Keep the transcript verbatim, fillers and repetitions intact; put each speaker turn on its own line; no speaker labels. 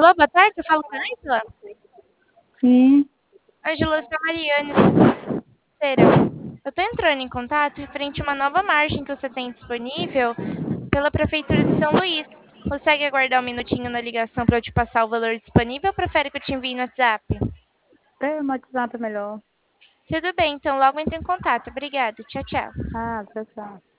Alô, boa tarde, eu falo com a Ângela?
Sim.
Ângela, eu sou a Mariane, financeira. Eu tô entrando em contato referente a uma nova margem que você tem disponível pela Prefeitura de São Luís. Consegue aguardar um minutinho na ligação para eu te passar o valor disponível ou prefere que eu te envie no WhatsApp?
É, o WhatsApp é melhor.
Tudo bem, então logo entro em contato. Obrigada, tchau, tchau.
Ah, tchau, tchau.